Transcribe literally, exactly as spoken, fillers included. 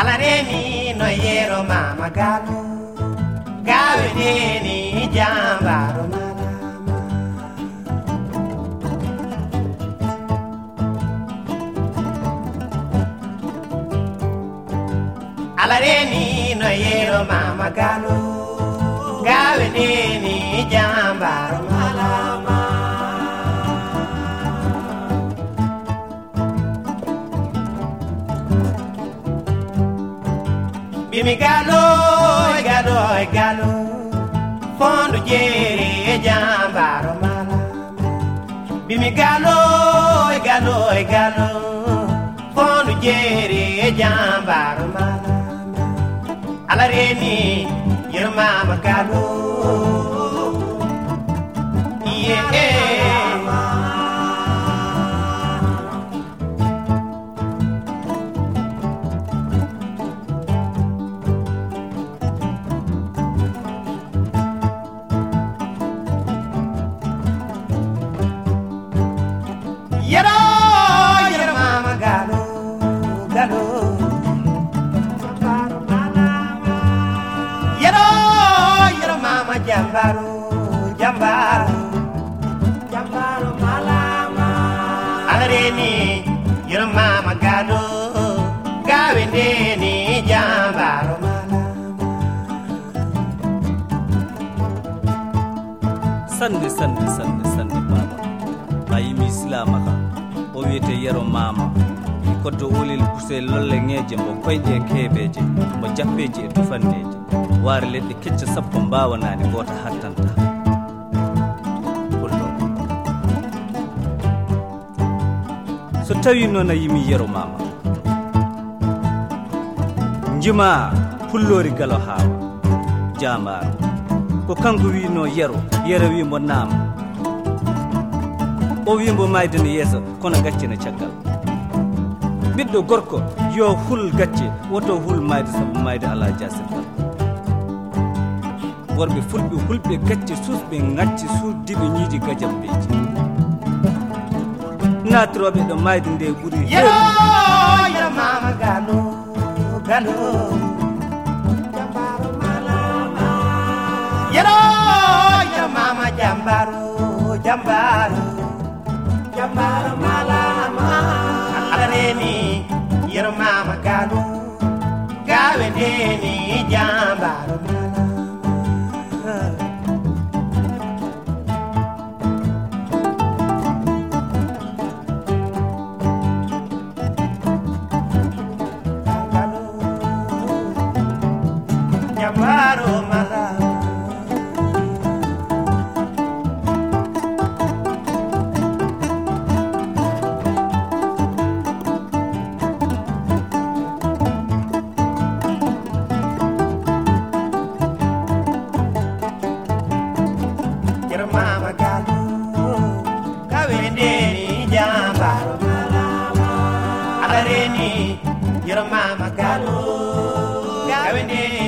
alareni no yero mama galu gaweneni jambaro malama alareni no yero mama galu gaweneni jambaro malama Bimi galo, galo, galo, fondo jere jambaro malama. Bimi galo, galo, galo, fondo jere jambaro malama. Alareni yerma magalo, yeah. Yero, yero mama galo, galo, jambaro malama. Yero, yero mama jambaro, jambaro, jambaro malama. Alareni, yero mama galo, gawendeni jambaro malama. Sande, sande, sande, sande baba. Ayi mi islama ka o wiyete yero mama koddo wolil pusel lolle ngeje mbo koyde kebeje mbo jappeje e tufandeje waare ledde kecce sappo mbawanani gota hattanta pullo so tawi non a yimi yero mama njima pullori galo hawa jamaro ko kanko wi no yero yero wi mo nam o wimbo maydene yeso kono gaccina caggal biddo gorko yo hul gacce woto hul mayde sabu mayde ala jasirgal worbe fulbe hulbe gacce susbe ngacci suddibe ñiidi gajambeji natrobe do mayde nde buri Yero, yero mama galo, galo, jambaro malama. Yero, yero mama jambaro, jambaro. Jambaro malama alareni yero mama galo gawendeni jambaro malama jambaro malama Mama galo, gawendeni jambaro malama. Alareni, yero mama galo, gawendeni